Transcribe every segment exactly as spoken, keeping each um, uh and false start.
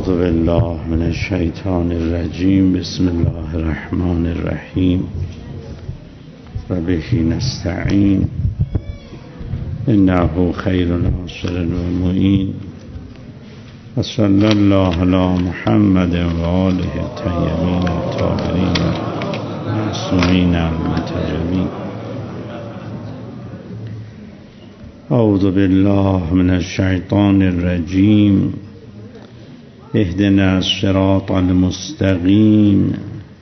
اعوذ بالله من الشیطان الرجیم. بسم الله الرحمن الرحیم و به نستعین انه خیر ناصر و معین و صلی الله علی محمد و آله الطیبین الطاهرین المعصومین المنتجبین. اعوذ بالله من الشیطان الرجیم. اهدنا الصراط المستقیم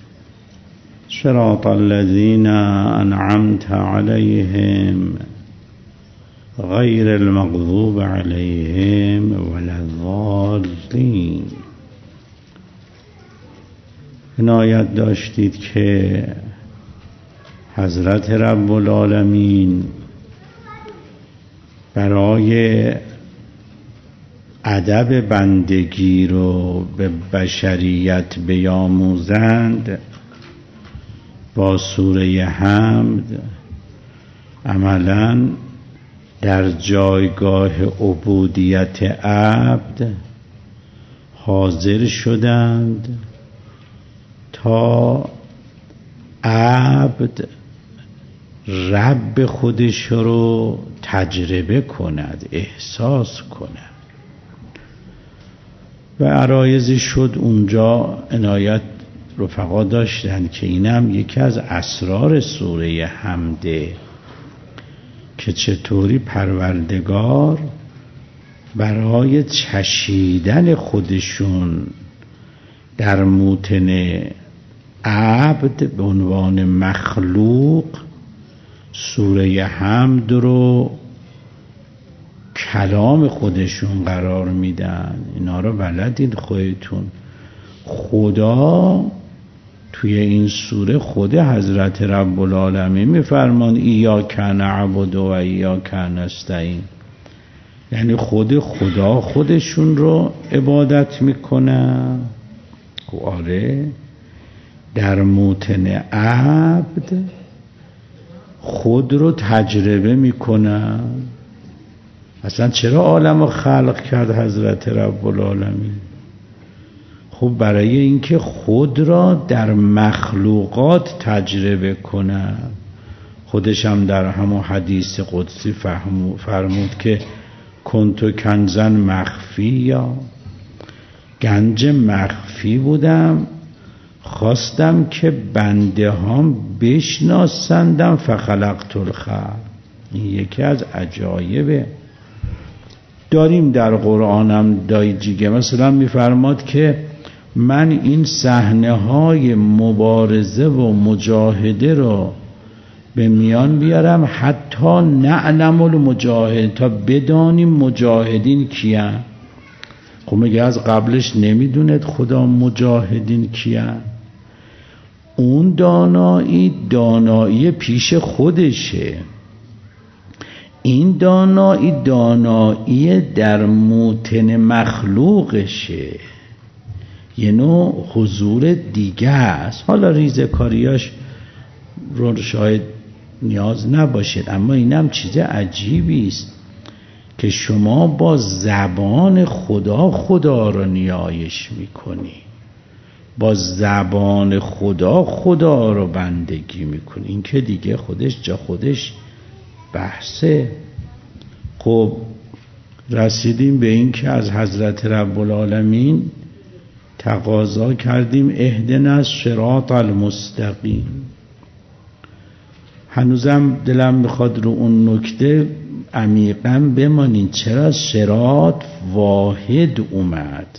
صراط الذین انعمت علیهم غیر المغضوب علیهم ولا الضالین. عنایت داشتید که حضرت رب العالمین برای ادب بندگی رو به بشریت بیاموزند با سوره حمد عملاً در جایگاه عبودیت عبد حاضر شدند تا عبد رب خودش رو تجربه کند، احساس کند. و عرایضی شد اونجا عنایت رفقا داشتند که اینم یکی از اسرار سوره حمده که چطوری پروردگار برای چشیدن خودشون در موطن عبد به عنوان مخلوق سوره حمد رو کلام خودشون قرار میدن. اینا رو بلدید خودتون. خدا توی این سوره خود حضرت رب العالمین میفرمان ایاک نعبد و ایاک نستعین، یعنی خود خدا خودشون رو عبادت میکنن. آره، در موطن عبد خود رو تجربه میکنن. اصلا چرا عالم رو خلق کرد حضرت رب العالمین؟ خب برای اینکه خود را در مخلوقات تجربه کنه. خودش هم در همون حدیث قدسی فرمود که کنتو کنزن مخفی، یا گنج مخفی بودم، خواستم که بنده هم بشناسندم فخلقت الخلق. این یکی از عجایبه. داریم در قرآنم دایجیگه مثلا میفرماد که من این صحنه های مبارزه و مجاهده رو به میان بیارم حتی نعلم المجاهد، تا بدانیم مجاهدین کیان. خب میگه از قبلش نمیدوند خدا مجاهدین کیان؟ اون دانایی دانایی پیش خودشه، این دانایی دانایی در موطن مخلوقشه، یه نوع حضور دیگه است. حالا ریزکاریاش رو شاید نیاز نباشید، اما اینم چیز عجیبی است که شما با زبان خدا خدا رو نیایش میکنی، با زبان خدا خدا رو بندگی میکنی. این که دیگه خودش جا خودش بحثه. خب رسیدیم به این که از حضرت رب العالمین تقاضا کردیم اهدنا الصراط المستقیم. هنوزم دلم میخواد رو اون نکته عمیقاً بمانین. چرا صراط واحد اومد؟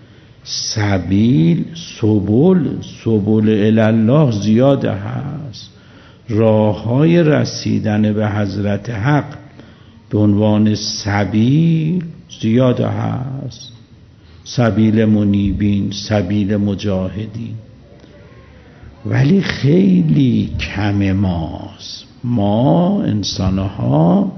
سبیل، سبل، سبل الله زیاده هست. راه های رسیدن به حضرت حق به عنوان سبیل زیاده هست. سبیل منیبین، سبیل مجاهدین، ولی خیلی کم ماست. ما انسانها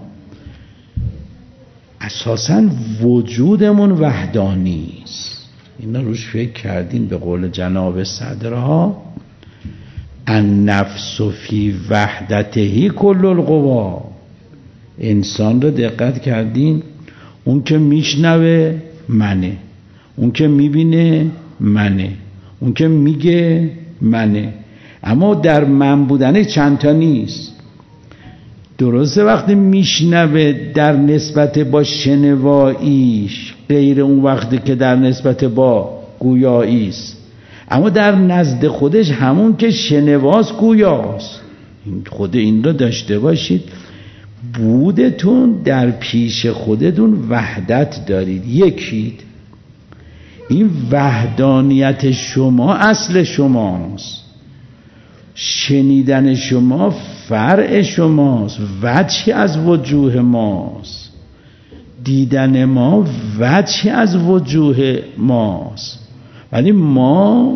اساساً وجودمون وحدانی است. اینا روش فکر کردین؟ به قول جناب صدرها النفس فی وحدته کل القوا. انسان رو دقت کردین؟ اون که میشنوه منه، اون که میبینه منه، اون که میگه منه. اما در من بودن چند تا نیست. درسته وقتی میشنوه در نسبت با شنواییش غیر اون وقتی که در نسبت با گویاییست، اما در نزد خودش همون که شنواست گویاست. خود این رو داشته باشید، بودتون در پیش خودتون وحدت دارید، یکید. این وحدانیت شما اصل شماست، شنیدن شما فرع شماست، وجهی از وجوه ماست، دیدن ما وجهی از وجوه ماست. ولی ما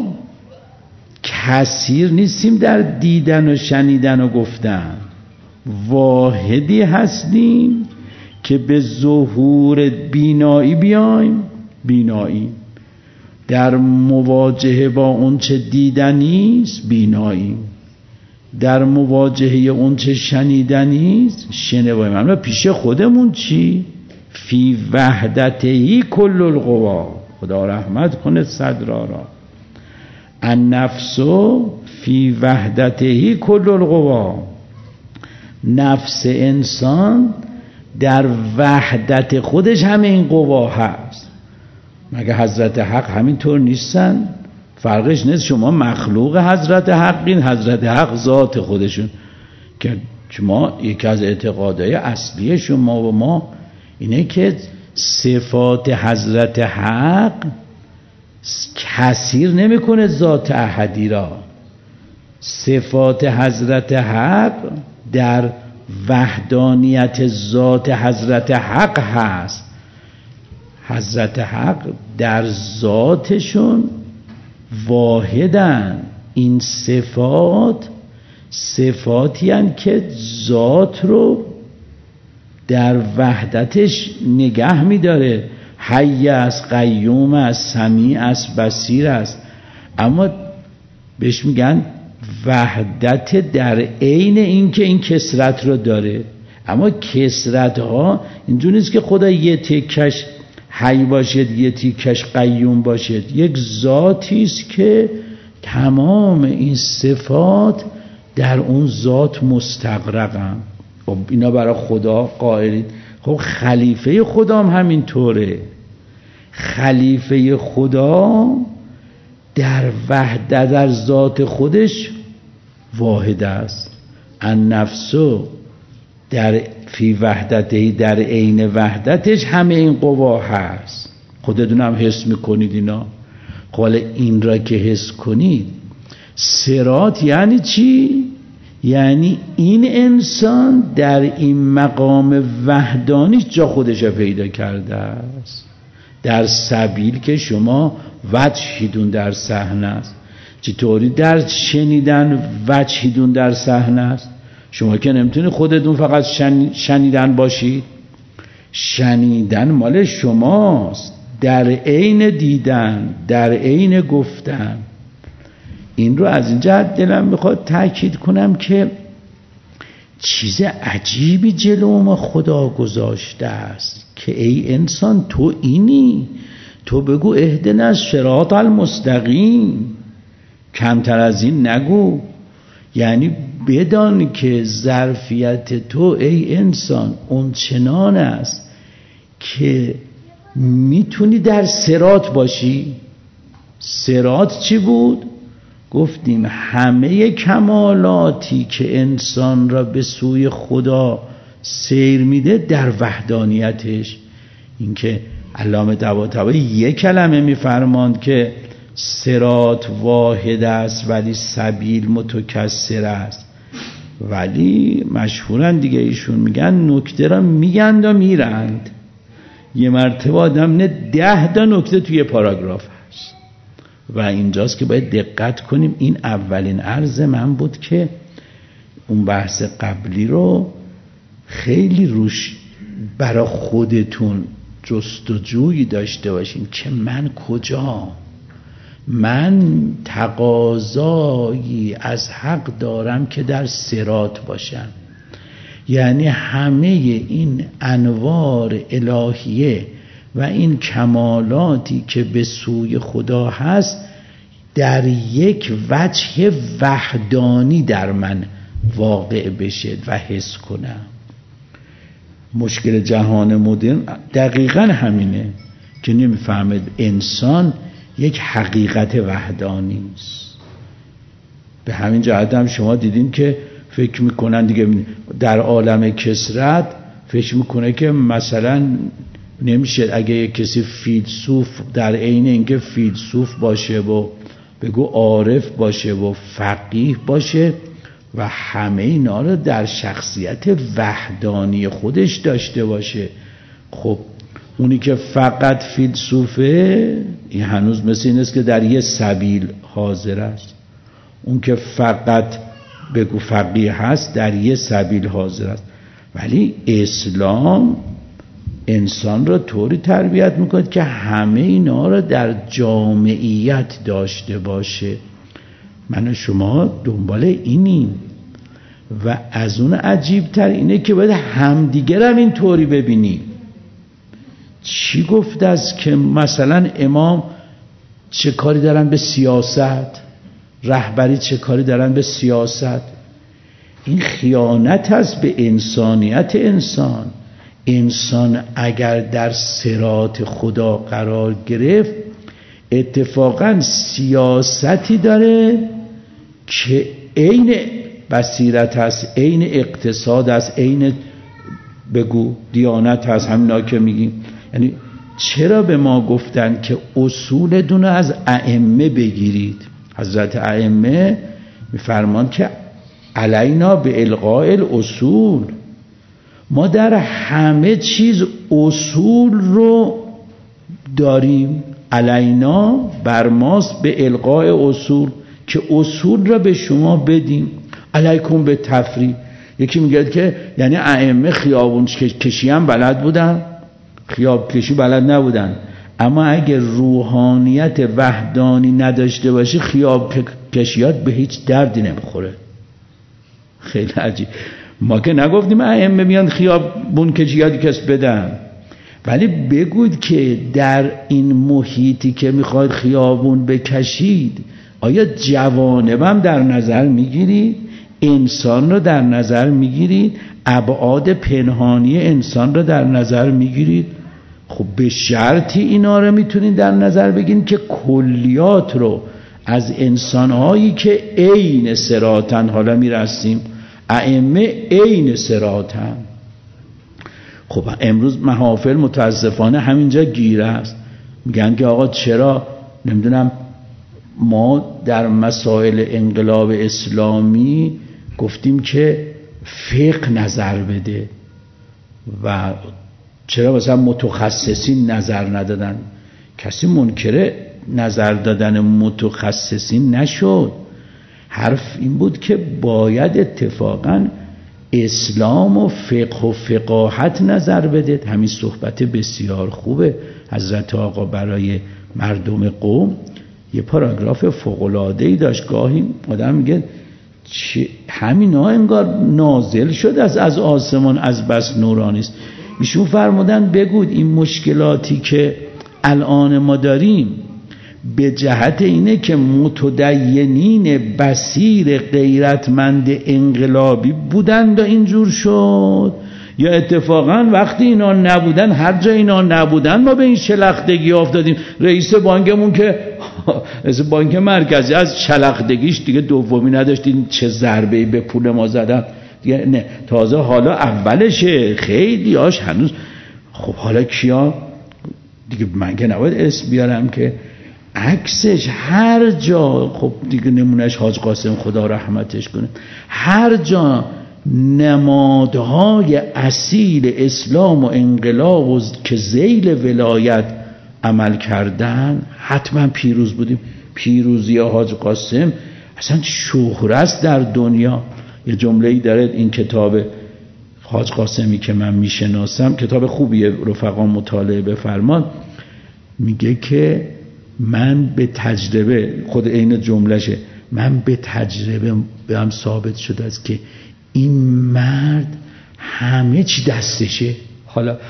کثیر نیستیم در دیدن و شنیدن و گفتن، واحدی هستیم که به ظهور بینایی بیایم، بینایی در مواجهه با اون چه دیدنیست، بینایی در مواجهه اون چه شنیدنیست، شنواییم. اما پیش خودمون چی؟ فی وحدتهی کل القوا. خدا رحمت کنه صدرا را. النفس فی وحدتهی کل القوا. نفس انسان در وحدت خودش همه این قوا هست. مگه حضرت حق همینطور نیستن؟ فرقش نیست شما مخلوق حضرت حقین، حضرت حق ذات خودشون. که شما یکی از اعتقادهای اصلی شما و ما اینه که صفات حضرت حق کثیر نمیکنه ذات احدی را. صفات حضرت حق در وحدانیت ذات حضرت حق هست. حضرت حق در ذاتشون واحدن. این صفات صفاتی هستند که ذات رو در وحدتش نگه می‌داره. حی است، قیوم است، سمیع است، بصیر است. اما بهش میگن وحدت در عین این که این کثرت رو داره. اما کثرت ها اینجوری نیست که خدا یه تکش حی باشد، یه تکش قیوم باشد. یک ذاتی است که تمام این صفات در اون ذات مستغرقن. خب اینا برای خدا قائلید. خب خلیفه خدا هم همین طوره. خلیفه خدا در وحدت در ذات خودش واحد است. النفس در فی وحدته در عین وحدتش همه این قوا هست. خودتون هم حس میکنید اینا. حالا این را که حس کنید، صراط یعنی چی؟ یعنی این انسان در این مقام وحدانیش جا خودش پیدا کرده است. در سبیل که شما وجهیدون در صحنه است. چطوری در شنیدن وجهیدون در صحنه است؟ شما که نمیتونید خودتون فقط شنیدن باشید. شنیدن مال شماست، در عین دیدن، در عین گفتن. این رو از این جهت دلم میخواد تأکید کنم که چیز عجیبی جلو ما خدا گذاشته است که ای انسان تو اینی، تو بگو اهدنا الصراط المستقیم، کمتر از این نگو. یعنی بدان که ظرفیت تو ای انسان اون چنان است که میتونی در صراط باشی. صراط چی بود؟ گفتیم همه کمالاتی که انسان را به سوی خدا سیر میده در وحدانیتش. این که علامه طباطبایی یک کلمه میفرماند که صراط واحد است ولی سبیل متکثر است. ولی مشهورن دیگه، ایشون میگن نکته را میگند و میرند. یه مرتبه آدم نه ده تا نکته توی پاراگراف هست و اینجاست که باید دقت کنیم. این اولین عرض من بود که اون بحث قبلی رو خیلی روش برای خودتون جستجویی داشته باشین که من کجا، من تقاضایی از حق دارم که در صراط باشم. یعنی همه این انوار الهیه و این کمالاتی که به سوی خدا هست در یک وجه وحدانی در من واقع بشه و حس کنم. مشکل جهان مدرن دقیقا همینه که نمیفهمد انسان یک حقیقت وحدانی است. به همین جهت هم شما دیدین که فکر میکنن دیگه در عالم کثرت فکر میکنه که مثلا نمیشه اگه یک کسی فیلسوف در عین اینکه فیلسوف باشه و بگو عارف باشه و فقیه باشه و همه اینا رو در شخصیت وحدانی خودش داشته باشه. خب اونی که فقط فیلسوفه این هنوز مثل این است که در یه سبیل حاضر است. اون که فقط بگو فقیه هست در یه سبیل حاضر است. ولی اسلام انسان را طوری تربیت میکنه که همه اینا را در جامعیت داشته باشه. من و شما دنبال اینیم و از اون عجیب تر اینه که باید همدیگر هم این طوری ببینیم. چی گفته است که مثلا امام چه کاری دارن به سیاست، رهبری چه کاری دارن به سیاست؟ این خیانت است به انسانیت انسان. انسان اگر در صراط خدا قرار گرفت اتفاقا سیاستی داره که عین بصیرت است، عین اقتصاد است، عین بگو دیانت هست. همینا که میگیم یعنی چرا به ما گفتن که اصول دونه از ائمه بگیرید؟ حضرت ائمه میفرمان که علینا به الغاء الاصول. ما در همه چیز اصول رو داریم. علینا بر ماست به الغاء اصول که اصول را به شما بدیم. علیکم به تفریح. یکی میگه که یعنی ائمه خیابون کشی هم بلد بودن؟ خیاب کشی بلد نبودن. اما اگه روحانیت وحدانی نداشته باشی خیاب کشیات به هیچ دردی نمیخوره. خیلی عجیب. ما که نگفتیم ائمه میان خیابون کشیاتی کس بدن، ولی بگوید که در این محیطی که میخواید خیابون بکشید آیا جوانبم در نظر میگیرید؟ انسان رو در نظر میگیرید؟ ابعاد پنهانی انسان رو در نظر میگیرید؟ خب به شرطی اینا رو میتونید در نظر بگیرید که کلیات رو از انسانهایی که عین صراطن، حالا میرسیم ائمه عین صراطن. خب امروز محافل متاسفانه همینجا گیره است. میگن که آقا چرا نمیدونم ما در مسائل انقلاب اسلامی گفتیم که فقه نظر بده و چرا مثلا متخصصین نظر ندادن؟ کسی منکر نظر دادن متخصصین نشد. حرف این بود که باید اتفاقا اسلام و فقه و فقاهت نظر بده. همین صحبت بسیار خوبه حضرت آقا برای مردم قوم. یه پاراگراف فوق‌العاده‌ای داشت. گاهی آدم میگه همینا انگار نازل شد از از آسمان از بس نورانی است. ایشون فرمودن بگود این مشکلاتی که الان ما داریم به جهت اینه که متدینین بصیر غیرتمند انقلابی بودند و اینجور شد، یا اتفاقا وقتی اینا نبودن، هر جا اینا نبودن ما به این شلختگی افتادیم. رئیس بانکمون که رئیس بانک مرکزی از شلختگیش دیگه دومی نداشتین، چه ضربه‌ای به پول ما زدن دیگه. نه تازه حالا اولشه، خیلی هاش هنوز. خب حالا کیا دیگه؟ من که نباید اسم بیارم که عکسش هر جا، خب دیگه نمونهش حاج قاسم خدا رحمتش کنه، هر جا نمادهای اصیل اسلام و انقلاب و که ذیل ولایت عمل کردن حتما پیروز بودیم. پیروزی حاج قاسم اصلا شهره است در دنیا. یه جمله‌ای داره این کتاب حاج قاسمی که من میشناسم، کتاب خوبیه، رفقا مطالعه بفرمان، میگه که من به تجربه، خود این جملهشه، من به تجربه به هم ثابت شده است که این مرد همه چی دستشه. حالا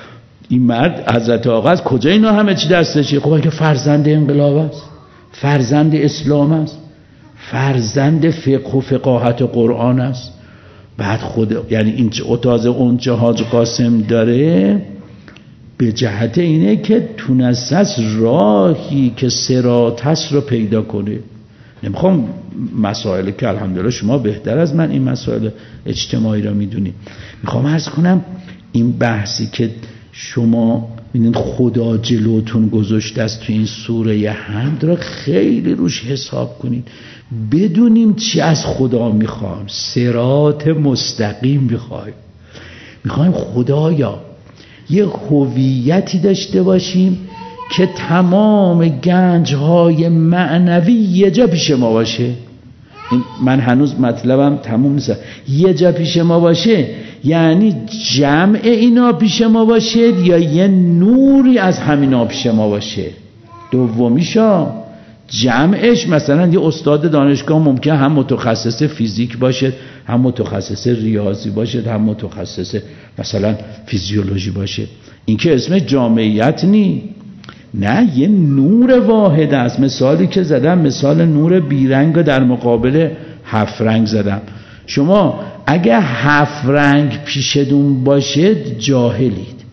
این مرد حضرت آقا از کجا اینا همه چی دستشه؟ خب که فرزند انقلاب است، فرزند اسلام است، فرزند فقه و فقاهت و قرآن است. بعد خود یعنی این اتاز اون چه حاج قاسم داره به جهت اینه که تونسته است راهی که صراط هست رو پیدا کنه. نمیخوام مسائل که الحمدلله شما بهتر از من این مسائل اجتماعی را میدونید، میخوام عرض کنم این بحثی که شما ببینید خدا جلوتون گذاشته است تو این سوره حمد را خیلی روش حساب کنید، بدونیم چی از خدا میخوایم. صراط مستقیم میخوایم، میخوایم خدایا یه هویتی داشته باشیم که تمام گنج‌های معنوی یه جا پیش ما باشه. این من هنوز مطلبم تموم نیست. یه جا پیش ما باشه یعنی جمع اینا پیش ما باشه یا یه نوری از همینا پیش ما باشه. دومیشا جمعش مثلا یه استاد دانشگاه ممکن هم متخصص فیزیک باشه، هم متخصص ریاضی باشه، هم متخصص مثلا فیزیولوژی باشه. این که اسم جامعیت نی، نه یه نور واحد است. مثالی که زدم مثال نور بیرنگ در مقابل هفت رنگ زدم. شما اگه هفت رنگ پیشتون باشه جاهلید،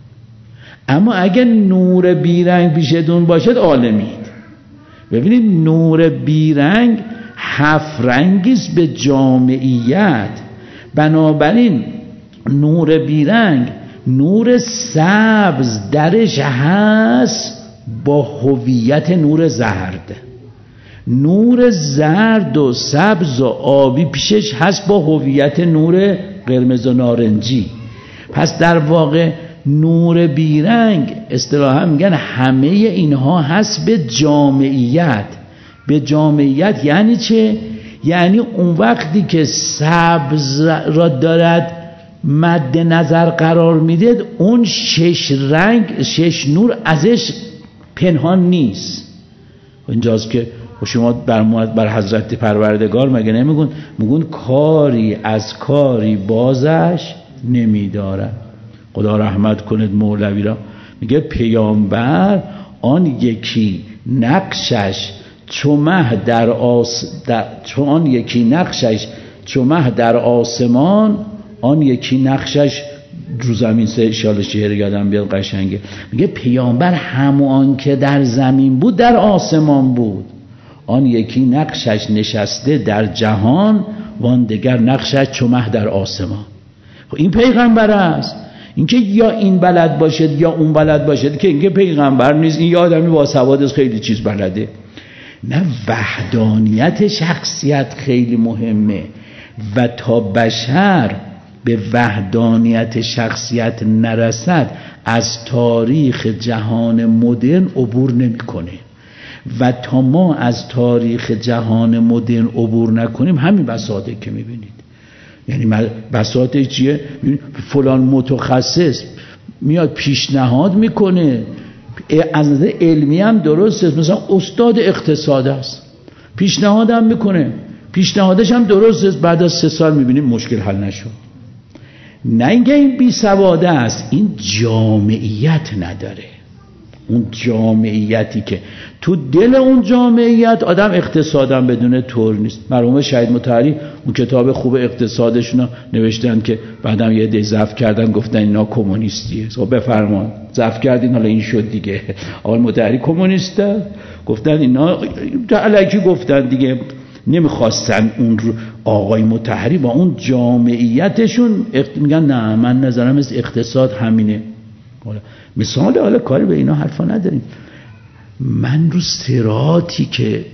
اما اگه نور بیرنگ پیشتون باشه عالمید. ببینید نور بیرنگ هفت رنگیست به جامعیت. بنابراین نور بیرنگ نور سبز درش هست با هویت نور زرد، نور زرد و سبز و آبی پیشش هست با هویت نور قرمز و نارنجی. پس در واقع نور بیرنگ اصطلاحا میگن همه اینها هست به جامعیت. به جامعیت یعنی چه؟ یعنی اون وقتی که سبز را دارد مد نظر قرار میده اون شش رنگ شش نور ازش پنهان نیست. اینجاست که شما بر, بر حضرت پروردگار مگه نمیگون؟ میگون کاری از کاری بازش نمیدارن. خدا رحمت کند مولوی را، میگه پیامبر آن یکی نقشش چو مه در آس در چون آن یکی نقشش چو مه در آسمان، آن یکی نقشش رو زمین. سه اشاره شعر یادم بیاد قشنگه. میگه پیامبر همون که در زمین بود در آسمان بود، آن یکی نقشش نشسته در جهان، وان دگر نقشش چو مه در آسمان. این پیغمبر است. اینکه یا این بلد باشد یا اون بلد باشد که اینکه پیغمبر نیست. این آدمی با سواد خیلی چیز بلده. نه، وحدانیت شخصیت خیلی مهمه و تا بشر به وحدانیت شخصیت نرسد از تاریخ جهان مدرن عبور نمیکنه. و تا ما از تاریخ جهان مدرن عبور نکنیم همین بساطه که میبینید. یعنی بساطه چیه؟ فلان متخصص میاد پیشنهاد میکنه، از نظر علمی هم درسته، مثلا استاد اقتصاد است پیشنهاد هم میکنه، پیشنهادش هم درسته، بعد از سه سال میبینیم مشکل حل نشد. نه اینکه این بی سواده است، این جامعیت نداره. اون جامعیتی که تو دل اون جامعیت آدم اقتصادم بدون طور نیست. مرحوم شهید مطهری اون کتاب خوب اقتصادشون نوشتن که بعدم یه دی ضعف کردن گفتن اینا کمونیستیه. خب بفرمان ضعف کردین حالا این شد دیگه. آقای مطهری کمونیسته، گفتن اینا الکی گفتن دیگه، نمیخواستن اون رو آقای مطهری با اون جامعیتشون میگن نه من نظرم از اقتصاد همینه. مثال حالا کاری به اینا حرفا نداریم. من رو صراطی که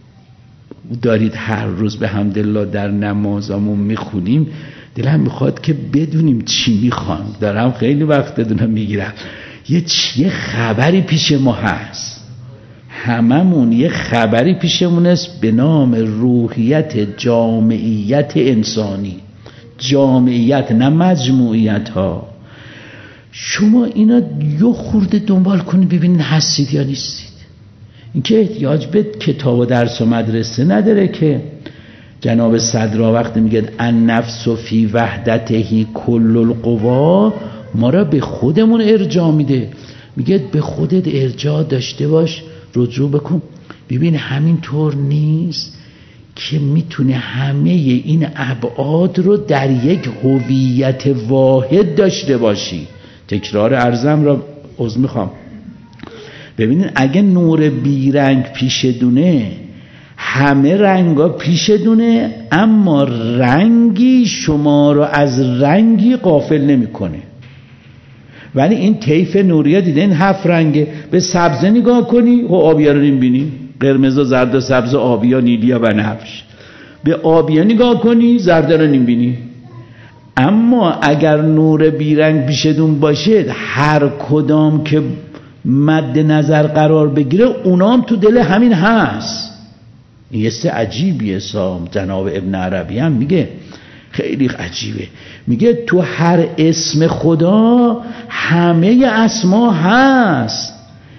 دارید هر روز به حمدالله در نمازامون میخونیم دلم میخواد که بدونیم چی میخوام. دارم خیلی وقت دونم میگیرم یه چیه خبری پیش ما هست، هممون یه خبری پیشمون است به نام روحیت جامعیت انسانی. جامعیت نه مجموعیت ها. شما اینا یه خورده دنبال کنید ببینید هستید یا نیستید. این که احتیاج به کتاب و درس و مدرسه نداره که جناب صدرا وقتی میگه النفس فی وحدته کل القوا ما را به خودمون ارجاع میده، میگه به خودت ارجاع داشته باش، رجوع بکن. ببین همین طور نیست که میتونه همه این ابعاد رو در یک هویت واحد داشته باشی. تکرار عرضم را عذر میخوام. ببینید اگه نور بیرنگ پیش دونه، همه رنگا پیش دونه، اما رنگی شما رو از رنگی غافل نمیکنه. ولی این طیف نوریه دیده این هفت رنگه، به سبزه نگاه کنی و آبیا رو نمیبینی، قرمز و زرد و سبز و آبیا نیلیا و نفش. به آبیا نگاه کنی زرد رو نمیبینی. اما اگر نور بیرنگ پیشتون باشه، هر کدام که مد نظر قرار بگیره اونام تو دل همین هست. این یه سه عجیبیه. سام جناب ابن عربی هم میگه خیلی عجیبه، میگه تو هر اسم خدا همه اسما هست،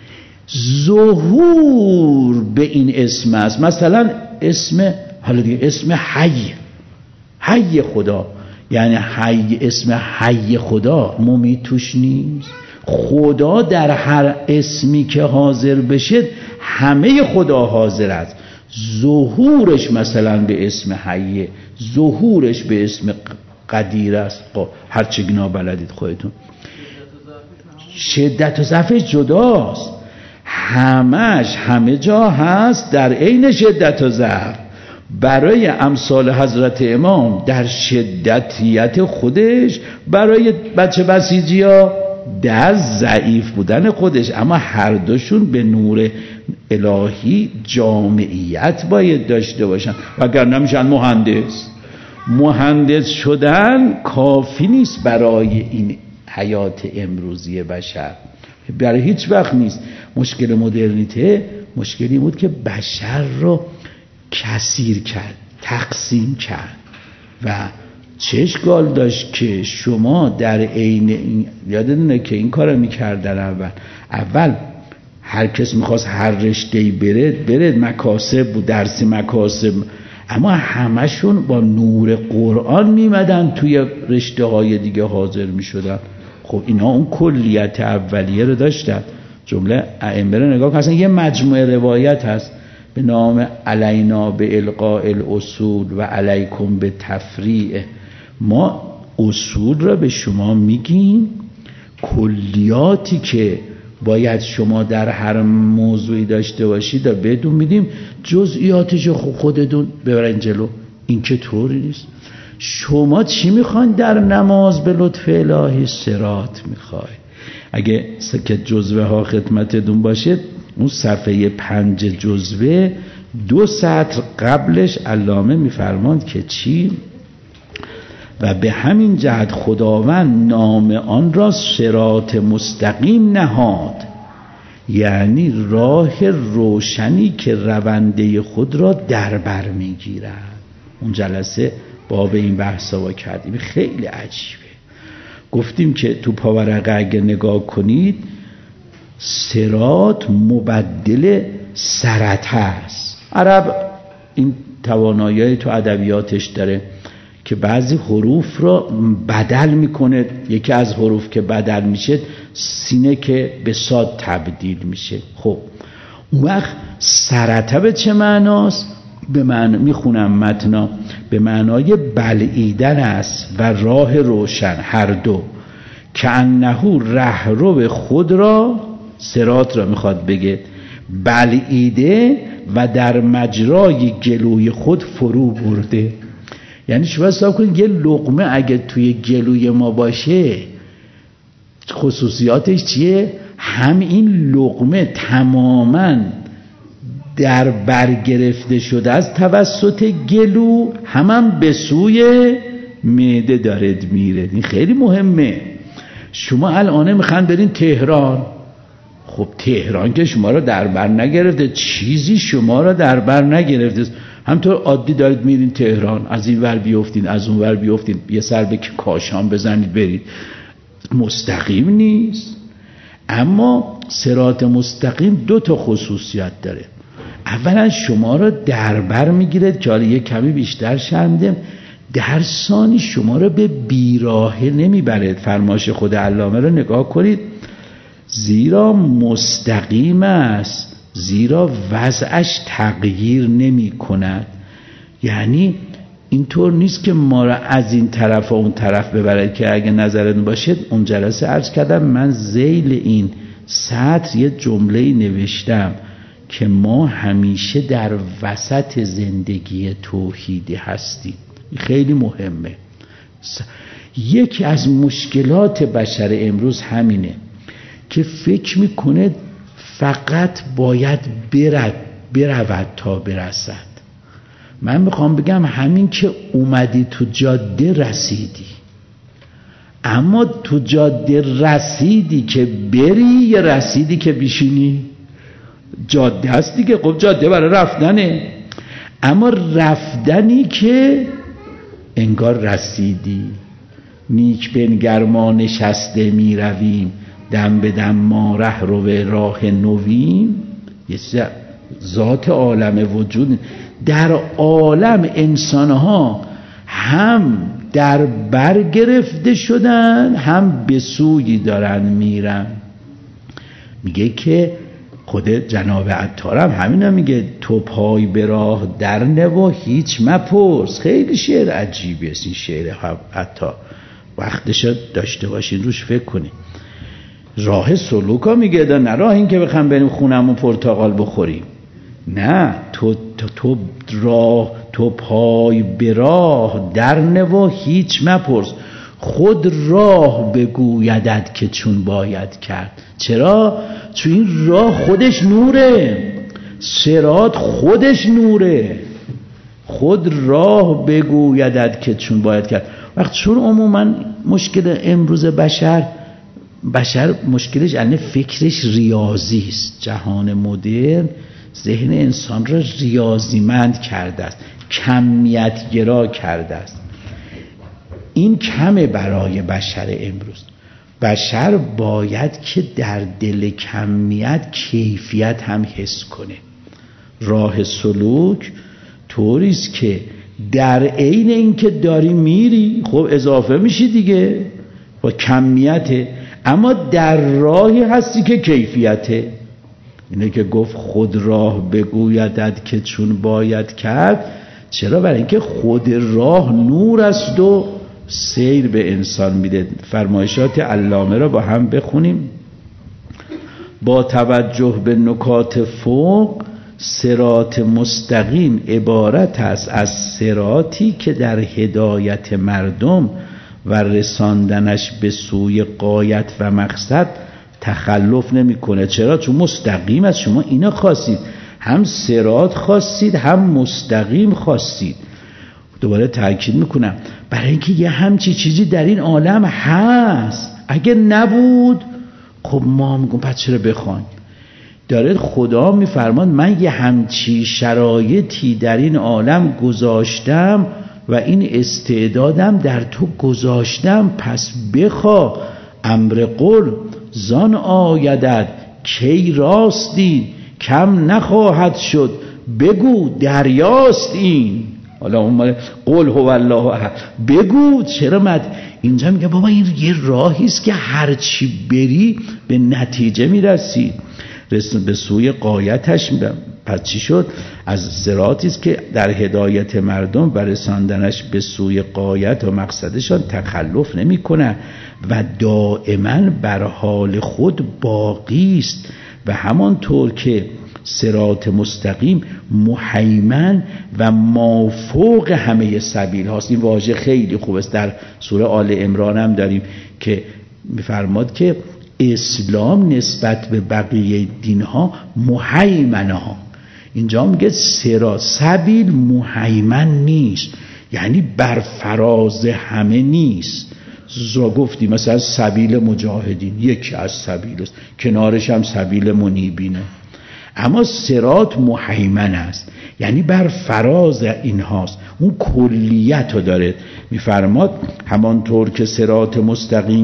ظهور به این اسم است. مثلا اسم، حالا دیگه اسم حی، حی خدا، یعنی حی، اسم حی خدا مومی توش نیست. خدا در هر اسمی که حاضر بشه همه خدا حاضر است. ظهورش مثلا به اسم حی، ظهورش به اسم قدیر است. هر چگنا بلدید خودتون. شدت و ضعفش جداست، همش همه جا هست در عین شدت و ضعف. برای امثال حضرت امام در شدتیت خودش، برای بچه بسیجی ها در ضعیف بودن خودش، اما هر دوشون به نور الهی جامعیت باید داشته باشن، وگرنه میشن مهندس. مهندس شدن کافی نیست برای این حیات امروزی بشر، برای هیچ وقت نیست. مشکل مدرنیته مشکلی بود که بشر رو کثیر کرد، تقسیم کرد و چه اشکال داشت که شما در عین این، یادتونه که این کارو میکردن اول اول هر کس میخواست هر رشته‌ای بره بره مکاسب بود، درس مکاسب، اما همشون با نور قرآن میمدن توی رشته های دیگه حاضر میشدن. خب اینا اون کلیت اولیه رو داشتن. جمله ائمه رو نگاه کن، اصلا یه مجموعه روایت هست به نام علینا به القاء الاصول و علیکم به تفریع. ما اصول را به شما میگیم، کلیاتی که باید شما در هر موضوعی داشته باشید و بدون میدیم، جزئیاتش خودتون ببرین جلو. این که طوری نیست. شما چی میخواین در نماز؟ به لطف الهی صراط میخواین. اگه که جزوه ها خدمتتون باشه، اون صفحه پنج جزوه دو سطر قبلش علامه میفرماند که چی؟ و به همین جهت خداوند نام آن را صراط مستقیم نهاد، یعنی راه روشنی که رونده خود را در بر میگیرد. اون جلسه باب این بحثا کردیم، خیلی عجیبه. گفتیم که تو پاورقه اگه نگاه کنید، صراط مبدل سرط هست. عرب این توانایی تو ادبیاتش داره که بعضی حروف را بدل میکنه. یکی از حروف که بدل میشه سینه که به صاد تبدیل میشه. خب اون وقت سرطه به چه معناست؟ به معنی میخونم متنا، به معنای بلعیدن است و راه روشن، هر دو. که انهو رهرو خود را، صراط را میخواد بگه، بلعیده و در مجرای گلوی خود فرو برده. یعنی شما حساب کنید یه لقمه اگه توی گلوی ما باشه خصوصیاتش چیه؟ هم این لقمه تماماً در برگرفته شده از توسط گلو، هم, هم به سوی معده دارد میره. این خیلی مهمه. شما الان میخوان برین تهران، خب تهران که شما رو در بر نگرفته، چیزی شما رو در بر نگرفته، همطور عادی دارید میرین تهران، از این ور بیافتین از اون ور بیافتین، یه سر به کاشان بزنید برید، مستقیم نیست. اما صراط مستقیم دو تا خصوصیت داره. اولا شما رو در بر میگیره که حالا یه کمی بیشتر شرمدم، در ثانی شما رو به بیراهه نمیبره. فرمایش خود علامه رو نگاه کنید، زیرا مستقیم است، زیرا وضعش تغییر نمی کند. یعنی اینطور نیست که ما را از این طرف و اون طرف ببرد که اگه نظرتون باشه اون جلسه عرض کردم من ذیل این سطر یه جمله نوشتم که ما همیشه در وسط زندگی توحیدی هستیم. خیلی مهمه. یکی از مشکلات بشر امروز همینه که فکر میکنه فقط باید برد برود تا برسد. من میخوام بگم همین که اومدی تو جاده رسیدی، اما تو جاده رسیدی که بری یا رسیدی که بشینی؟ جاده هست دیگه. خب جاده برای رفتنه، اما رفتنی که انگار رسیدی. نیک بنگر ما نشسته می رویم، دم به دم ما ره رو راه نویم. یه ذات عالم وجود. در عالم انسانها هم در بر گرفته شدن، هم به سوی دارن میرن. میگه که خود جناب عطارم همین میگه تو پای به راه در نوا هیچ مپرس. خیلی شعر عجیبی است این شعر عطار، وقتش داشته باشین روش فکر کنین. راه سلوکا میگه دا نه راه این که بخوام بریم خونمون پرتقال بخوریم، نه تو تو تو راه تو پای به راه در نوا هیچ مپرس، خود راه بگویدت که چون باید کرد. چرا؟ چون این راه خودش نوره، صراط خودش نوره. خود راه بگویدت که چون باید کرد. وقت چون عموما مشکل امروز بشر بشر مشکلش یعنی فکرش ریاضی است. جهان مدرن ذهن انسان را ریاضیمند کرده است، کمیت گرا کرده است. این کمه برای بشر امروز. بشر باید که در دل کمیت کیفیت هم حس کنه. راه سلوک طوریست که در عین اینکه داری میری خب اضافه میشی دیگه با کمیته، اما در راهی هستی که کیفیته. اینه که گفت خود راه بگویدت که چون باید کرد. چرا؟ برای اینکه خود راه نور است و سیر به انسان میده. فرمایشات علامه را با هم بخونیم. با توجه به نکات فوق، صراط مستقیم عبارت است از صراطی که در هدایت مردم و رساندنش به سوی غایت و مقصد تخلف نمیکنه. چرا؟ چون مستقیم است. شما اینا خواستید، هم صراط خواستید هم مستقیم خواستید. دوباره تاکید میکنم برای اینکه یه همچی چیزی در این عالم هست. اگه نبود خب ما میگم پس چرا بخوایم؟ داره خدا میفرماد من یه همچی شرایطی در این عالم گذاشتم و این استعدادم در تو گذاشتم، پس بخوا. امر قل زان آیدت کی راستی، کم نخواهد شد بگو دریاست این. حالا اون قل هو الله احد بگو. چرا مد اینجا میگه بابا این یه راهیست که هرچی بری به نتیجه میرسی، رسون به سوی غایتش. پس چی شد؟ از صراطیست که در هدایت مردم و رساندنش به سوی غایت و مقصدشان تخلف نمی کنه و دائما بر حال خود باقی است. و همانطور که صراط مستقیم محیمن و مافوق همه سبیل هاست. این واژه خیلی خوب است. در سوره آل عمران هم داریم که میفرماد که اسلام نسبت به بقیه دین ها محیمنه ها. اینجا میگه صراط سبیل محیمن نیست، یعنی بر فراز همه نیست. زا گفتی مثلا سبیل مجاهدین یکی از سبیل است، کنارش هم سبیل منیبینه. اما صراط محیمن است، یعنی بر فراز این هاست، اون کلیت رو داره. میفرماد همانطور که صراط مستقیم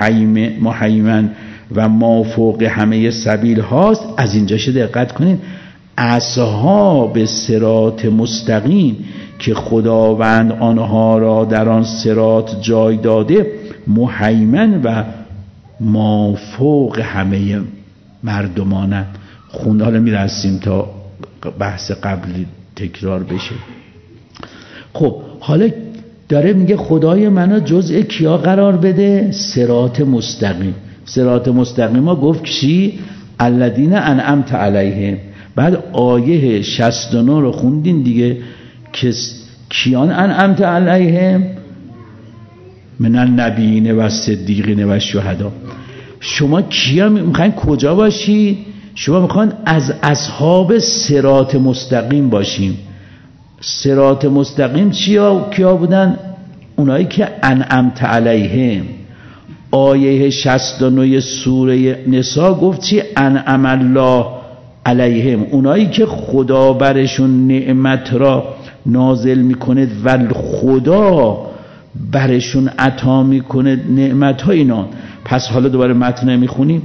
محیمن و مافوق همه سبیل هاست. از اینجاش دقت کنین، اصحاب صراط مستقیم که خداوند آنها را در آن صراط جای داده مهیمن و مافوق همه مردمانند. خون حالا میرسیم تا بحث قبلی تکرار بشه. خب حالا داره میگه خدای منو جزء کیا قرار بده؟ صراط مستقیم. صراط مستقیم ما گفت چی؟ الذین انعمت علیهم. بعد آیه شصت و نه رو خوندین دیگه که کیان انعمت علیهم؟ من النبیین و صدیقین و شهدا. شما کیا میخواین کجا باشید؟ شما میخواین از اصحاب صراط مستقیم باشیم. صراط مستقیم چیا کیا بودن؟ اونایی که انعمت علیهم. آیه شصت و نه سوره نساء گفت چی؟ انعم الله علیهم، اونایی که خدا برشون نعمت را نازل میکنه و خدا برشون عطا میکنه نعمت ها اینا. پس حالا دوباره متن میخونیم،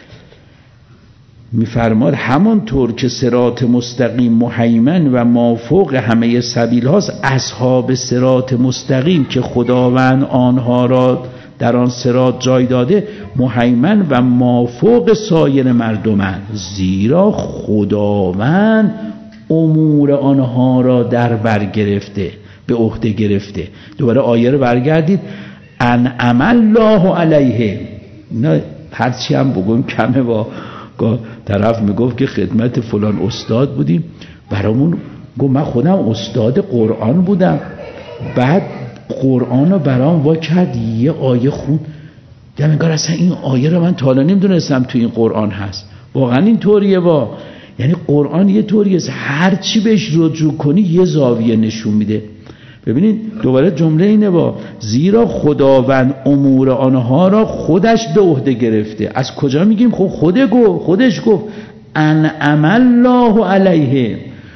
میفرماد همانطور که صراط مستقیم مهیمن و مافوق همه سبیل هاست، اصحاب صراط مستقیم که خداوند آنها را در آن صراط جای داده مهیمن و مافوق سایر مردمند، زیرا خداوند امور آنها را در بر گرفته، به عهده گرفته. دوباره آیه رو برگردید، انعم الله علیهم. نه هرچی هم بگم کمه. با طرف میگفت که خدمت فلان استاد بودیم، برامون گفت من خودم استاد قرآن بودم، بعد قرآن رو برام وا کرد، یه آیه خون دم انگار اصلا این آیه رو من تا حالا نمیدونستم تو این قرآن هست. واقعا این طوریه. با یعنی قرآن یه طوریه هر چی بهش رجوع کنی یه زاویه نشون میده. ببینید دوباره جمله اینه، با زیرا خداوند امور آنها را خودش به عهده گرفته. از کجا میگیم؟ خب خود گفت، خودش گفت انعم الله علیهم،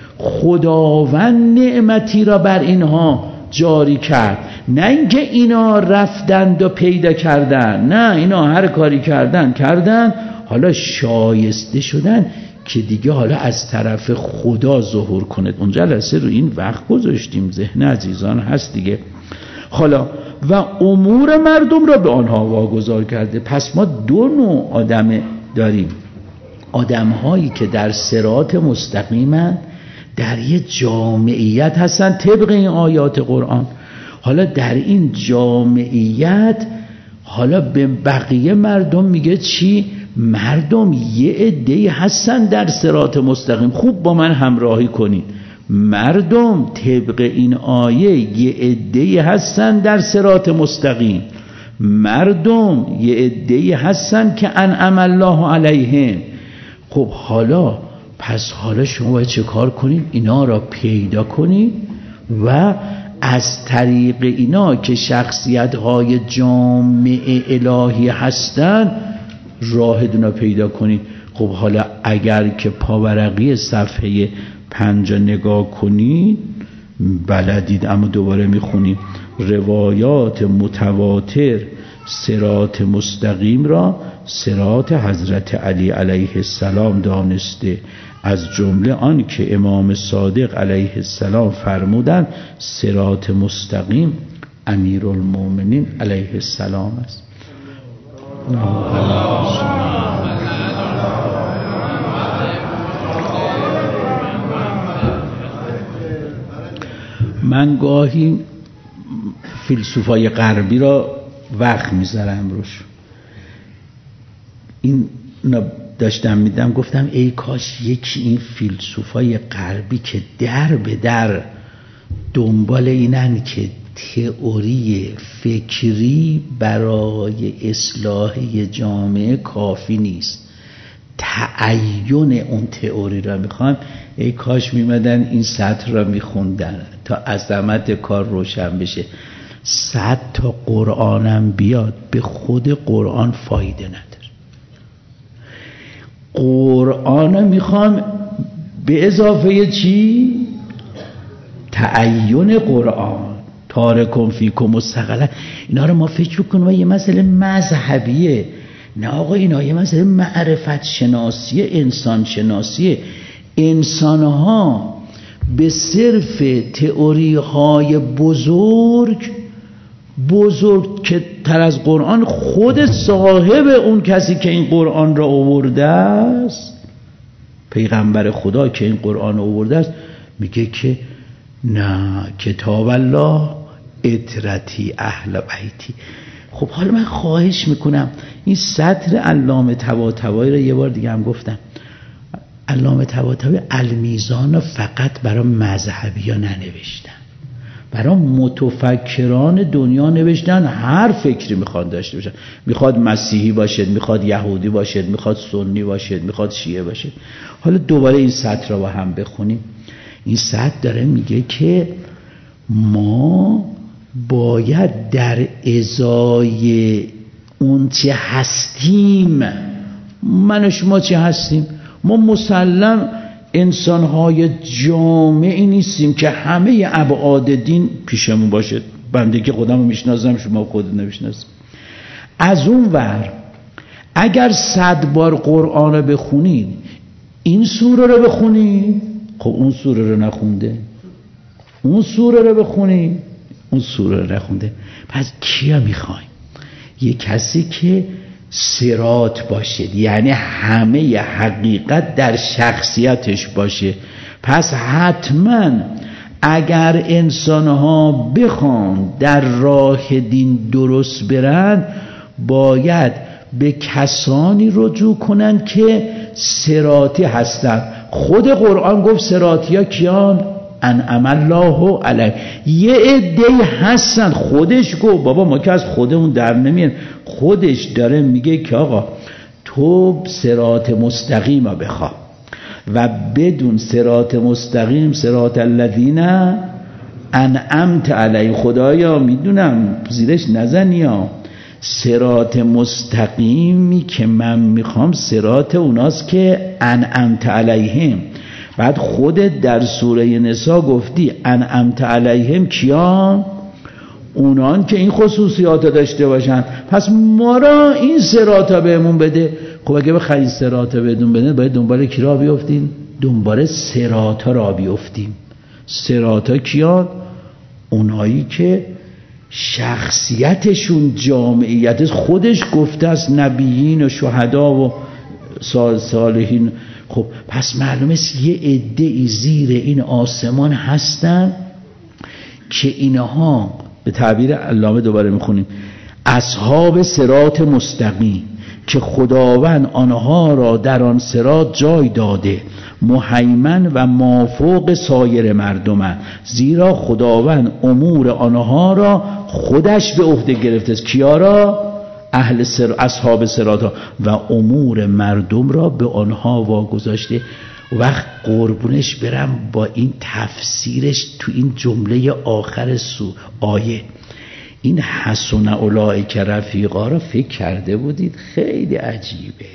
خداوند نعمتی را بر اینها جاری کرد. نه اینکه اینا رفتند و پیدا کردن، نه، اینا هر کاری کردن کردن، حالا شایسته شدن که دیگه حالا از طرف خدا ظهور کنه. اونجا لسه رو این وقت گذاشتیم، ذهن عزیزان هست دیگه. حالا و امور مردم را به آنها واگذار کرده. پس ما دو نوع آدم داریم، آدم هایی که در صراط مستقیمن، در یه جامعیت هستن طبق این آیات قرآن. حالا در این جامعیت حالا به بقیه مردم میگه چی؟ مردم یه عده‌ای هستن در صراط مستقیم، خوب با من همراهی کنید. مردم طبق این آیه یه عده‌ای هستن در صراط مستقیم، مردم یه عده‌ای هستن که انعم الله علیهم. خب حالا پس حالا شما باید چه کار کنید؟ اینا را پیدا کنید و از طریق اینا که شخصیت‌های جامع الهی هستن راه دونا پیدا کنید. خب حالا اگر که پاورقی صفحه پنج نگاه کنید بلدید، اما دوباره میخونیم روایات متواتر صراط مستقیم را صراط حضرت علی علیه السلام دانسته، از جمله آن که امام صادق علیه السلام فرمودند صراط مستقیم امیرالمومنین علیه السلام است. من گاهی فیلسوفای غربی را وقت میذارم روش، این داشتم میدم گفتم ای کاش یکی این فیلسوفای غربی که در به در دنبال اینن که تئوری فکری برای اصلاح جامعه کافی نیست، تعین اون تئوری را میخوان، ای کاش میمدن این سطر را میخوندن تا عظمت کار روشن بشه. صد تا قرآنم بیاد به خود قرآن فایده نداره. قرآن میخوام به اضافه چی؟ تعین قرآن تارکم فیکم مستقلا. اینا رو ما فکر کنیم یه مسئله مذهبیه. نه آقا، اینا یه مسئله معرفت شناسیه، انسان شناسیه. انسانها به صرف تئوری های بزرگ بزرگ که تر از قرآن خود صاحب اون کسی که این قرآن را آورده است، پیغمبر خدا که این قرآن آورده است، میگه که نه کتاب الله اطرتی اهل بیتی. خب حالا من خواهش میکنم این سطر علامه طباطبایی رو یه بار دیگه هم گفتم، علامه طباطبایی المیزان رو فقط برای مذهبی ها ننوشتن، برای متفکران دنیا نوشتن. هر فکری میخواد داشته باشن، میخواد مسیحی باشد، میخواد یهودی باشد، میخواد سنی باشد، میخواد شیعه باشد. حالا دوباره این سطر رو با هم بخونیم. این سطر داره میگه که ما باید در ازای اون چه هستیم، من و شما چه هستیم، ما مسلم انسانهای جامعی نیستیم که همه ابعاد دین پیشمون باشه. بنده که خودم رو میشناسم، شما خود نمیشناسیم. از اون ور اگر صد بار قرآن رو بخونید، این سوره رو بخونید، خب اون سوره رو نخونده، اون سوره رو بخونید، اون سوره رو نخونده. پس کیا میخوایم؟ یه کسی که صراط باشه، یعنی همه حقیقت در شخصیتش باشه. پس حتما اگر انسانها بخوان در راه دین درست برن، باید به کسانی رجوع کنن که صراطی هستن. خود قرآن گفت صراطی ها کیان؟ انعم الله علیه. یه عده‌ای هستن، خودش گفت بابا ما که از خودمون در نمیان، خودش داره میگه که آقا تو صراط مستقیم بخوا و بدون صراط مستقیم صراط الذین انعمت علیهم. خدایا میدونم زیرش نزنی ها، صراط مستقیمی که من میخوام صراط اوناست که انعمت علیهم. بعد خودت در سوره نساء گفتی انعمت علیهم کیان؟ اونان که این خصوصیات داشته باشن. پس ما را این صراطا بهمون بده. خب اگه بخوای این صراطا بهتون بده، باید دنبال کی را بیافتین؟ دنبال صراطا را بیافتیم. صراطا کیان؟ اونایی که شخصیتشون جامعیت خودش گفته است، نبیین و شهدا و صالحین. خب پس معلومه است یه عده‌ای زیر این آسمان هستن که اینها به تعبیر علامه دوباره میخونیم اصحاب صراط مستقیم، که خداوند آنها را در آن صراط جای داده، مهیمن و مافوق سایر مردم، زیرا خداوند امور آنها را خودش به عهده گرفته است. کیا را؟ اهل سر اصحاب صراط ها. و امور مردم را به آنها واگذاشته. وقت قربونش برم با این تفسیرش تو این جمله آخر سو آیه، این حسن اولئک رفیقا را فکر کرده بودید؟ خیلی عجیبه.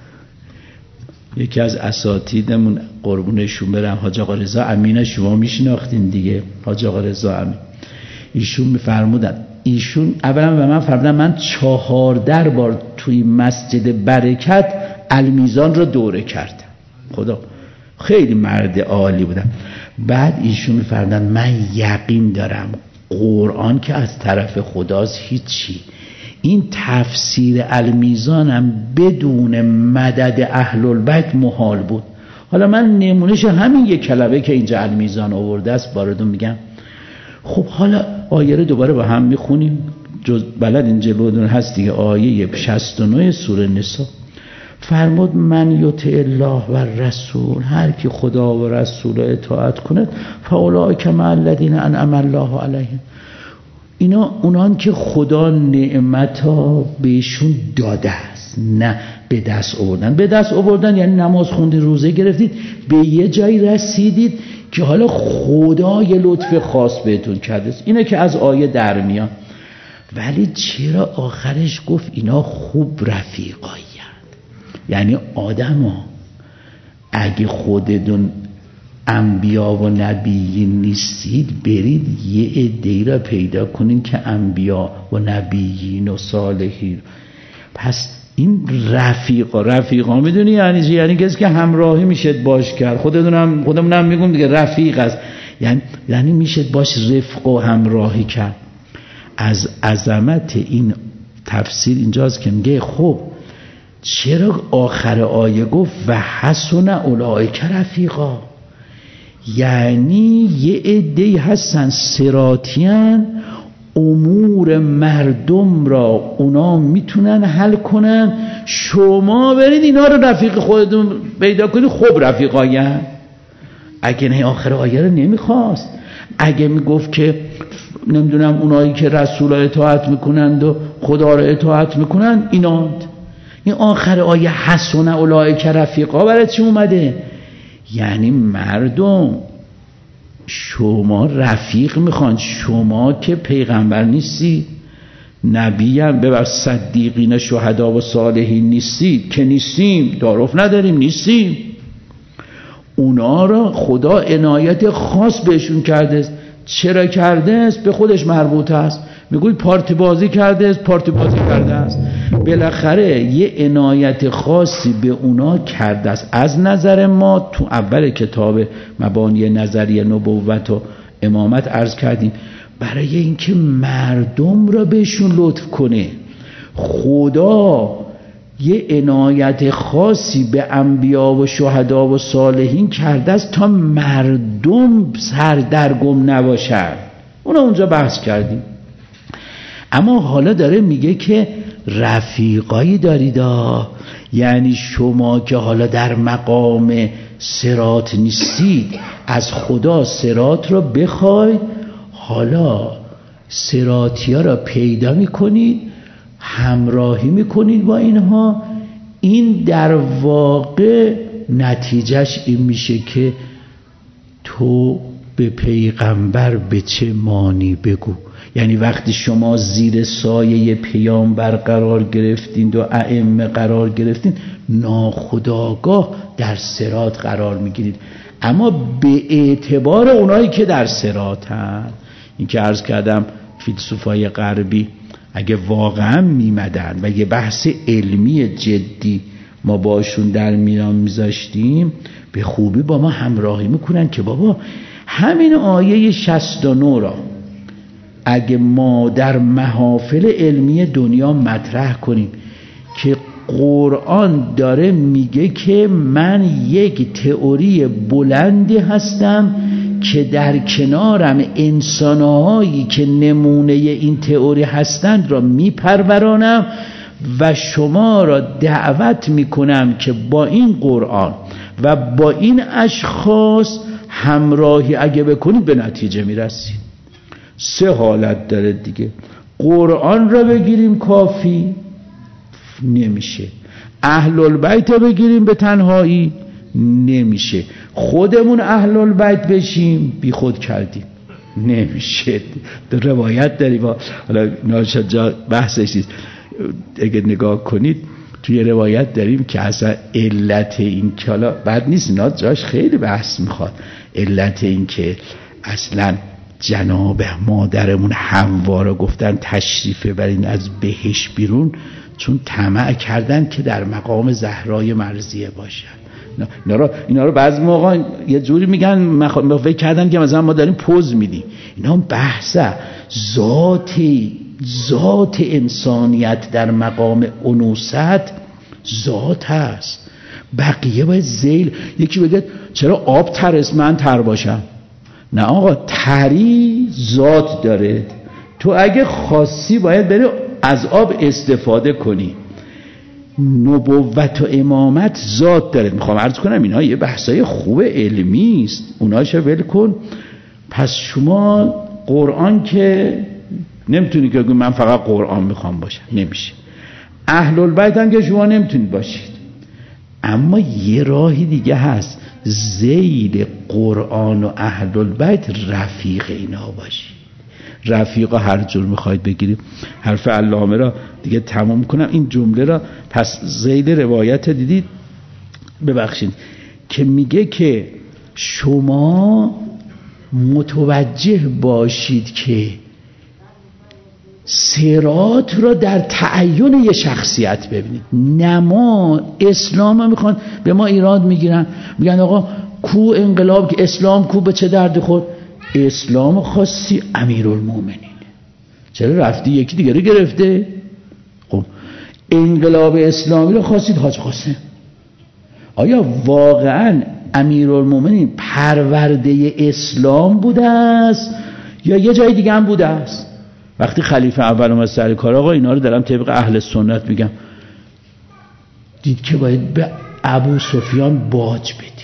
یکی از اساتیدمون قربونشون برم حاج آقا رضا امین، شما میشناختین دیگه، حاج آقا رضا امین، ایشون میفرمودن، ایشون اولا به من فرمودن من چهارده بار توی مسجد برکت المیزان رو دوره کردم. خدا خیلی مرد عالی بودن. بعد ایشون میفرمودن من یقین دارم قرآن که از طرف خداست هیچی، این تفسیر المیزانم بدون مدد اهل البیت محال بود. حالا من نمونهش همین یک کلمه که اینجا المیزان آورده است باردون میگم. خب حالا آیه رو دوباره با هم میخونیم، جز بلد این جلودون هست دیگه. آیه شصت و نه سوره نساء فرمود من یطع الله و رسول، هر کی خدا و رسول اطاعت کند فاولئک مع الذین انعم الله علیهم. اینا اونان که خدا نعمتا بهشون داده است، نه به دست آوردن. به دست آوردن یعنی نماز خوندید، روزه گرفتید، به یه جایی رسیدید که حالا خدا یه لطف خاص بهتون کرده است. اینا که از آیه در میان. ولی چرا آخرش گفت اینا خوب رفیقایی؟ یعنی آدم ها اگه خودتون انبیا و نبیین نیستید، برید یه عده‌ای را پیدا کنین که انبیا و نبیین و صالحین. پس این رفیقا رفیقا میدونی یعنی چی؟ یعنی کسی که همراهی میشه باش کرد. خودمونم خودمونم میگم دیگه رفیق است، یعنی یعنی میشه باش رفق و همراهی کرد. از عظمت این تفسیر اینجاست که میگه خب چرا آخر آیه گفت و حسن اولئک رفیقا؟ یعنی یه عده‌ای هستن صراطیان، امور مردم را اونا میتونن حل کنن، شما برید اینا رو رفیق خودتون پیدا کنید. خب رفیقاین اگه نه آخر آیه رو نمیخواست، اگه میگفت که نمیدونم اونایی که رسول را اطاعت میکنند و خدا را اطاعت میکنند ایناند، این آخر آیه حسن اولئک رفیقا برای چی اومده؟ یعنی مردم شما رفیق میخوان، شما که پیغمبر نیستی، نبی هم ببر صدیقین شهدا و صالحین نیستید که نیستیم، تعارف نداریم نیستیم. اونا را خدا عنایت خاص بهشون کرده است. چرا کرده است؟ به خودش مربوط است. میگوید پارتی بازی کرده است، پارتی بازی کرده است. بالاخره یه عنایت خاصی به اونا کرده است. از نظر ما تو اول کتاب مبانی نظریه نبوت و امامت عرض کردیم برای اینکه مردم را بهشون لطف کنه. خدا یه عنایت خاصی به انبیا و شهدا و صالحین کرده است تا مردم سردرگم نباشن. اونا اونجا بحث کردیم. اما حالا داره میگه که رفیقایی داریدا، یعنی شما که حالا در مقام صراط نیستید از خدا صراط رو بخواید، حالا صراطی ها را پیدا میکنید، همراهی میکنید با اینها. این در واقع نتیجهش این میشه که تو به پیغمبر به چه مانی بگو. یعنی وقتی شما زیر سایه پیامبر قرار گرفتین و ائمه قرار گرفتین، ناخودآگاه در صراط قرار میگیرید، اما به اعتبار اونایی که در صراط هست. این که عرض کردم فیلسوفای غربی اگه واقعا میمدن و یه بحث علمی جدی ما باشون در میان میذاشتیم، به خوبی با ما همراهی میکنن که بابا همین آیه شصت و نه را اگه ما در محافل علمی دنیا مطرح کنیم که قرآن داره میگه که من یک تئوری بلندی هستم که در کنارم انسانهایی که نمونه این تئوری هستند را میپرورانم و شما را دعوت میکنم که با این قرآن و با این اشخاص همراهی اگه بکنید به نتیجه میرسید. سه حالت داره دیگه. قرآن را بگیریم کافی نمیشه، اهل البیت را بگیریم به تنهایی نمیشه، خودمون اهل البیت بشیم بی خود کردیم نمیشه. در روایت داریم، حالا ناشد بحثش نیست، اگه نگاه کنید توی روایت داریم که اصلا علت این که حالا بد نیست، اینا جاش خیلی بحث میخواد، علت این که اصلا جناب مادرمون حوا رو گفتن تشریف برین از بهش بیرون، چون طمع کردن که در مقام زهرای مرضیه باشن. اینا رو اینا رو بعضی موقع یه جوری میگن مخ... فکر کردن که مثلا ما داریم پوز میدیم. اینا بحثه ذاتی ذات انسانیت در مقام انوثت ذات هست، بقیه باید ذیل. یکی بگه چرا آب تر است من تر باشم؟ نه آقا، تری ذات داره، تو اگه خاصی باید بری از آب استفاده کنی. نبوت و امامت ذات داره. میخوام عرض کنم اینا یه بحثای خوب علمی است، اوناشو ول کن. پس شما قرآن که نمیتونی که من فقط قرآن میخوام باشم، نمیشه. اهل البیت هم که شما نمیتونید باشید، اما یه راهی دیگه هست، زیر قرآن و اهل البیت رفیق اینا باشید. رفیقا هر جور میخواید بگیریم. حرف علامه را دیگه تمام کنم، این جمله را پس زید روایت دیدید، ببخشید، که میگه که شما متوجه باشید که صراط را در تعین یه شخصیت ببینید. نما اسلام ها میخوان به ما ایراد میگیرن، میگن آقا کو انقلاب که اسلام کو به چه درد خورد؟ اسلام خاصی امیرالمومنین، چرا رفتی یکی دیگه رو گرفته؟ خب انقلاب اسلامی رو خواستید حاج قاسم. آیا واقعا امیرالمومنین پرورده اسلام بوده است یا یه جای دیگه هم بوده است؟ وقتی خلیفه اول اومد سر کار، آقا اینا رو دارم طبق اهل سنت میگم، دید که باید به ابو سفیان باج بدید،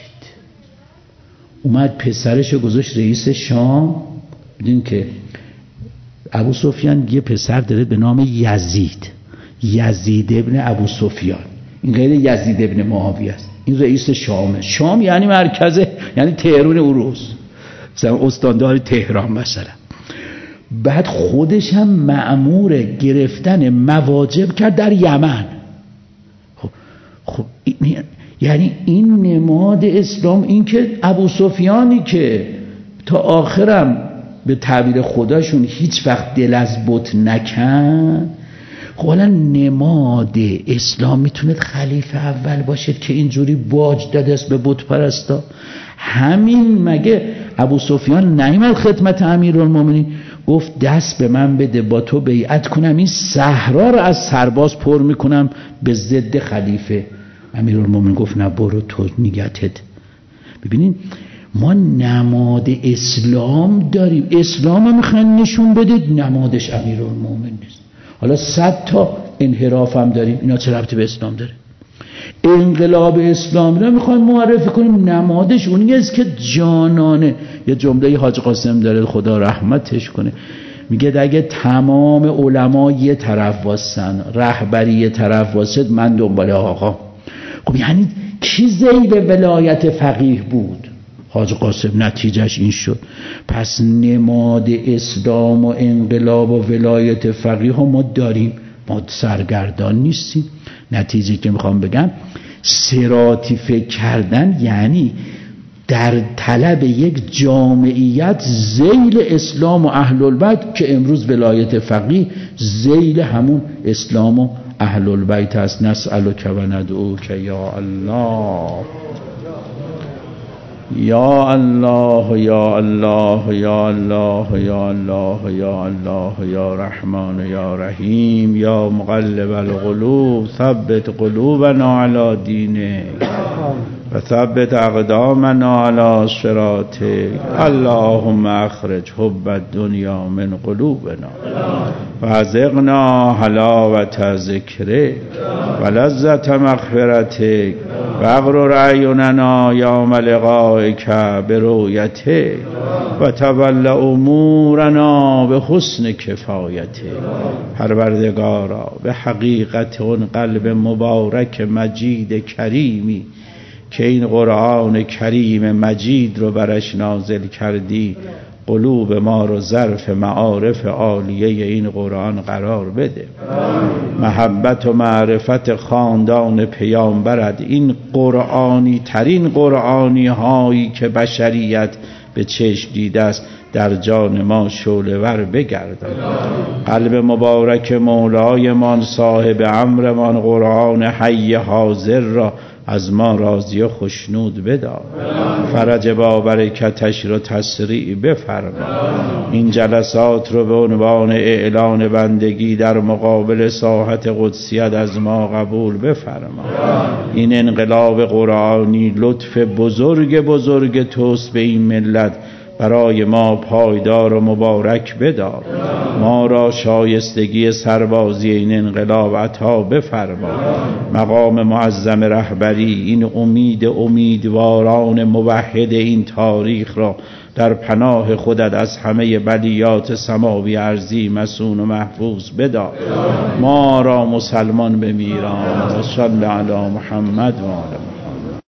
اومد پسرش گذاشت رئیس شام. بدین که ابو سفیان یه پسر داره به نام یزید، یزید ابن ابو سفیان، این غیر یزید ابن معاویه است، این رئیس شامه. شام یعنی مرکز، یعنی تهران اروس، مثلا استاندار تهران مثلا. بعد خودش هم مأمور گرفتن مواجب کرد در یمن. خب خب این یعنی این نماد اسلام، این که ابو سفیانی که تا آخرم به تعبیر خداشون هیچ وقت دل از بت نکن، خب حالا نماد اسلام میتونه خلیفه اول باشه که اینجوری باج داده است به بت پرستا. همین مگه ابو سفیان نیامد خدمت امیرالمومنین گفت دست به من بده با تو بیعت کنم، این صحرا رو از سرباز پر میکنم به ضد خلیفه. امیرالمومنین گفت نه برو تو نیتت. ببینین ما نماد اسلام داریم، اسلام رو میخواین نشون بدید، نمادش امیرالمومنین نیست. حالا صد تا انحراف هم داریم، اینا چه ربطی به اسلام داره؟ انقلاب اسلامی رو میخوایم معرفی کنیم، نمادش اونی است که جانانه. یه جمله حاج قاسم داره خدا رحمتش کنه، میگه اگه تمام علما یه طرف واسن، رهبری یه طرف واسد، من دنبال آقا. خب یعنی کی ذیل ولایت فقیه بود؟ حاج قاسم. نتیجهش این شد. پس نماد اسلام و انقلاب و ولایت فقیه ها ما داریم، ما سرگردان نیستیم. نتیجه که میخوام بگم صراطی فکر کردن یعنی در طلب یک جامعیت ذیل اسلام و اهل البیت، که امروز ولایت فقیه ذیل همون اسلام و اهل البیت است. نسألک و ندعوک یا الله یا الله یا الله یا الله یا الله یا الله یا رحمان یا رحیم یا مقلب القلوب ثبت قلوبنا علی دینک و ثبت اقدامنا علی صراطک. اللهم اخرج حب الدنیا من قلوبنا و ازغنا حلاوت ذکرک و لذت مغفرتک و اغرر اعیننا یوم لقائک برؤیتک و تول امورنا به حسن کفایتک. پروردگارا به حقیقت اون قلب مبارک مجید کریمی که این قرآن کریم مجید رو برش نازل کردی، قلوب ما رو ظرف معارف عالیه این قرآن قرار بده. محبت و معرفت خاندان پیامبرت، این قرآنی ترین قرآنی هایی که بشریت به چشم دیده است، در جان ما شعله‌ور بگردان. قلب مبارک مولایمان صاحب امرمان قرآن حی حاضر را از ما راضی و خشنود بدار. فرج با برکتش رو تسریع بفرما. این جلسات رو به عنوان اعلان بندگی در مقابل ساحت قدسیت از ما قبول بفرما. این انقلاب قرآنی لطف بزرگ بزرگ توست به این ملت، برای ما پایدار و مبارک بدار. ما را شایستگی سربازی این انقلاب عطا بفرما. مقام معظم رهبری، این امید امیدواران موحد این تاریخ را در پناه خودت از همه بلیات سماوی ارضی مسون و محفوظ بدار. ما را مسلمان بمیران. و صلی علی محمد و آله.